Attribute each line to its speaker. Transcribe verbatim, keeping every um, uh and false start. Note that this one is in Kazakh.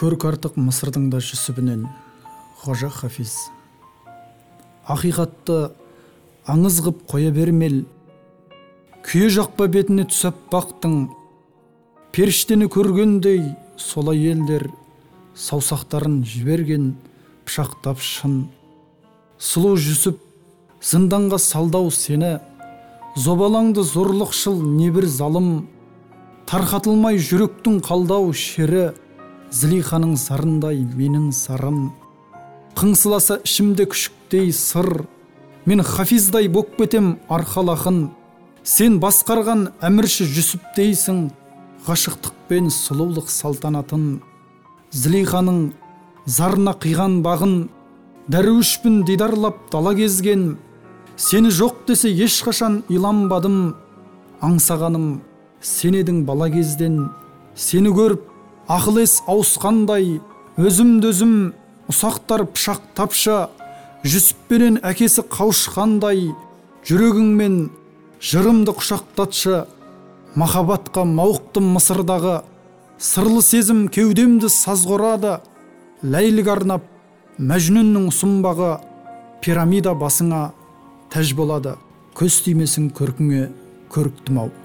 Speaker 1: Көрк артық Мысырдың да жүсібінен. Қожа Хафиз. Ақиқатты аңыз қып қоя бермел, күйе жақпа бетіне түсіп бақтың. Періштені көргендей солай елдер саусақтарын жіберген пышақтап шын. Сұлу жүсіп зынданға салдау сені, зобалаңды зорлықшыл небір залым. Тарқатылмай жүректің қалдау шері, Злиханың сарындай менің сарым. Қыңсыласа ішімде күшіктей сыр, мен Хафиздай боп кетем арқалақын. Сен басқарған әмірші жүсіп дейсің, ғашықтықпен сұлулық салтанатын. Злиханың зарына қиған бағын, дәруішпін дидарлап дала кезген. Сені жоқ десе ешқашан иланбадым, аңсағаным сен едің бала кезден. Сені көріп ақыл ес ауысқандай, өзімді өзім ұсақтар пышақ тапшы. Жүсіппенен әкесі қауышқандай, жүрегіңмен жырымды құшақтатшы. Махаббатқа мауықтым Мысырдағы, сырлы сезім кеудемді сазғырады. Ләйліге арнап Мәжнүннің сұмбағы, пирамида басыңа тәж болады. Көз тимесін көркіңе көріктім ау.